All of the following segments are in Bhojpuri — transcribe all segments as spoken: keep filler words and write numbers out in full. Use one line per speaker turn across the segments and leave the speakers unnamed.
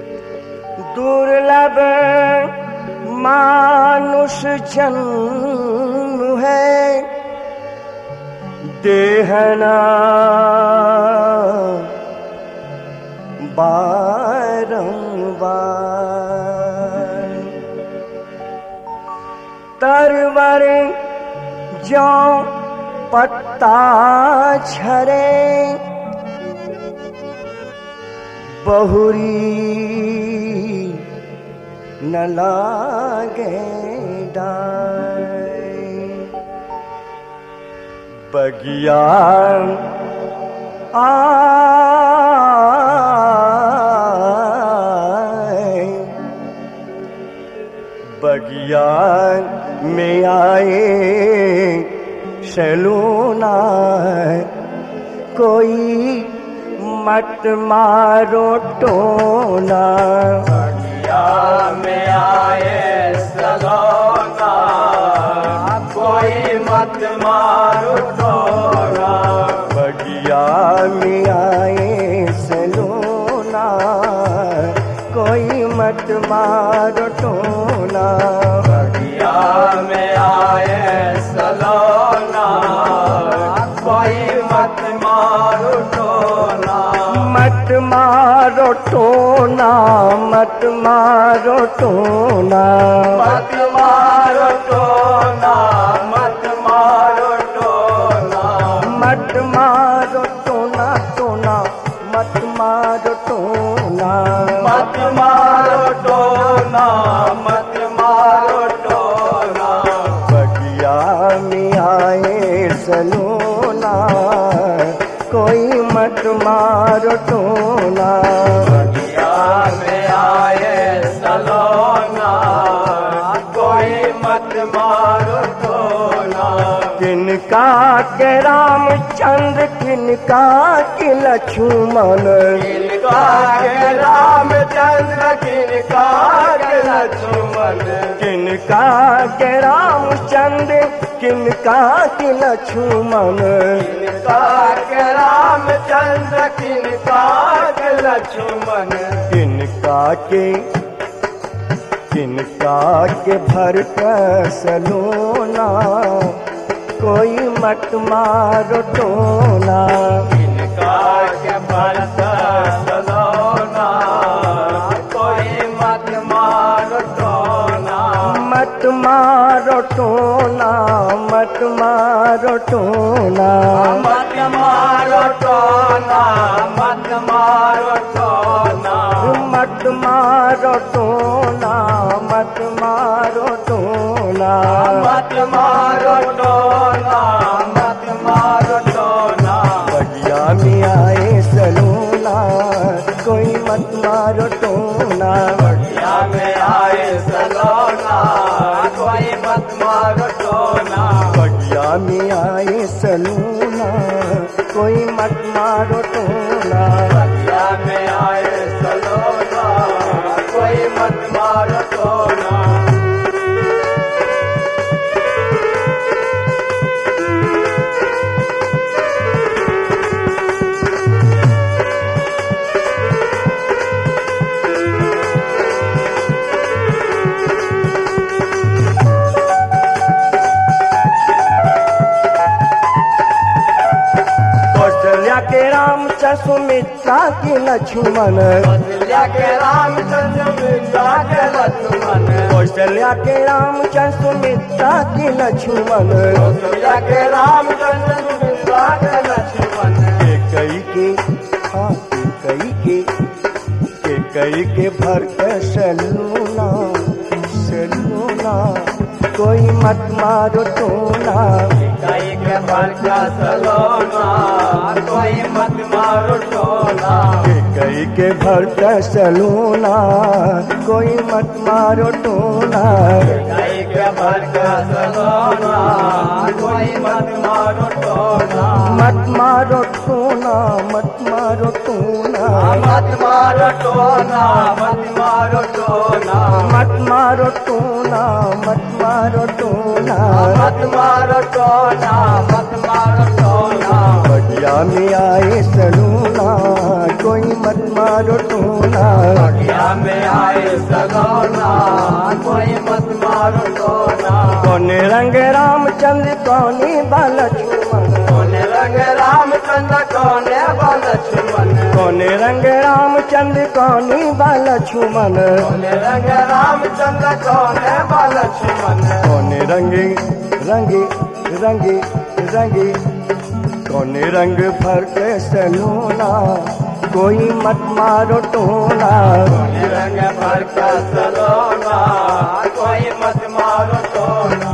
दुर्लभ मानुष जन्म है, देहना बारंबार। तरवर जो पत्ता झरे, बहुरी न लागे डाय। बगिया आए, बगिया में आए सलूना, कोई मत मारो टोना।
बगिया में आए सलोना, कोई मत मारो टोना।
बगिया में आए सलूना, कोई मत मारो टोना।
बगिया में आए सलोना, कोई मत मारो टोना।
मत मारो टोना, मत मारो टोना।
मत मारो टोना, मत मारो टोना।
मत मारो टोना, टोना मत मारो टोना।
मत मारो टोना, मत मारो टोना।
बगिया में आए सलूना, कोई मत मारो टोना।
बगिया में आए सलोना, कोई मत मारो टोना।
किनका के रामचंद्र, किनका के लक्ष्मण।
किनका के रामचंद्र, किनका के लक्ष्मण।
किनका के रामचंद्र, किनका के लक्ष्मण।
किनका के रामचंद्र, किनका के लक्ष्मण।
किनका के किनका के भरत सलोना, कोई मत मारो टोना।
किनका के भरत सलोना, कोई मत मारो टोना।
मत मारो टोना, मत मारो टोना।
मत मारो टोना, मत मारो टोना।
मत मारो टोना, मत मारो टोना।
मत मारो टोना, मत मारो टोना।
बगिया में आए सलूना, कोई मत मारो टोना।
बगिया में आए सलोना, कोई मत मारो टोना।
बगिया में आए सलूना, कोई मत मारो टोना।
बगिया में आए सलोना, कोई मत मारो टोना।
कौशल्या के रामचंद्र, सुमित्रा की लक्ष्मण।
कौशल्या के रामचंद्र, सुमित्रा के लक्ष्मण।
कौशल्या के रामचंद्र, सुमित्रा की लक्ष्मण।
कौशल्या के रामचंद्र, सुमित्रा के लक्ष्मण।
कई के हाँ कई के के कई के भरत सलूना, सलूना कोई मत मारो टोना।
कई के भरत सलोना, कोई मत मारो टोना।
कई के भरत सलूना, कोई मत मारो टोना।
कई के भरत सलोना, कोई मत मारो टोना।
मत मारो टोना, मत मारो टोना।
मत मारो टोना, मत मारो टोना।
मत मारो टोना, मत मारो टोना।
मत मारो टोना, मत मारो टोना।
बगिया में आए सलूना, कोई मत मारो टोना। टोना।
बगिया में आए सलोना कोई मत मारो टोना।
कौन रंग रामचंद्र कौनी बाल लक्ष्मण।
कौन रंग रामचंद्र कौन बाल लक्ष्मण।
कौन रंग रामचंद्र कौनी बाल लक्ष्मण।
कौन रंग रामचंद्र कौन बाल लक्ष्मण।
कौन रंगी रंगी रंगी रंगी कौन रंग फरते सलूना कोई मत मारो टोना।
कौन रंग फरता सलोना कोई मत मारो टोना।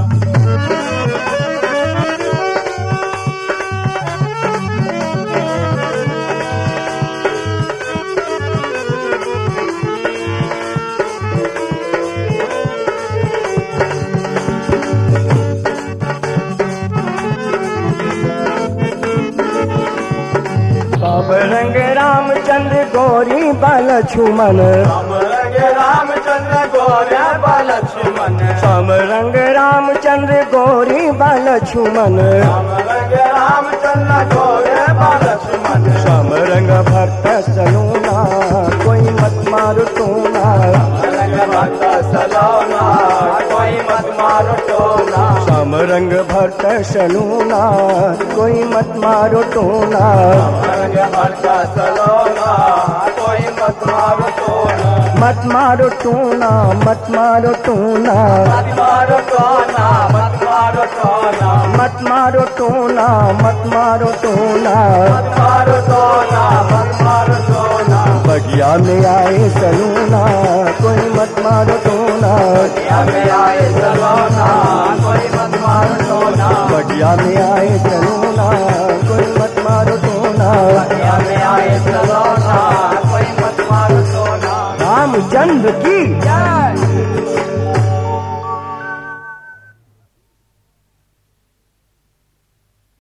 सब रंग रामचंद्र गोरी बाल लक्ष्मण।
राम रंग रामचंद्र गोरे बाल लक्ष्मण।
सब रंग रामचंद्र गोरी बाल लक्ष्मण।
राम रंग रामचंद्र गोरे बाल लक्ष्मण।
सब रंग भक्त सलूना कोई मत मारो टोना।
रंग भक्त सलोना कोई मत मारो टोना।
सब रंग भक्त सलूना कोई मत मारो टोना।
रंग भक्त सलोना कोई मत मारो टोना।
मत मारो टोना मत मारो टोना।
मत मारो टोना मत मारो टोना।
मत मारो टोना मत मारो टोना।
मत मारो टोना मत मारो टोना।
बगिया में आए सलूना कोई मत मारो टोना।
बगिया में आए सलोना कोई मत मारो टोना।
बगिया में आए सलूना कोई मत मारो टोना।
बगिया में आए सलोना कोई मत मारो टोना।
रामचंद्र की
जय।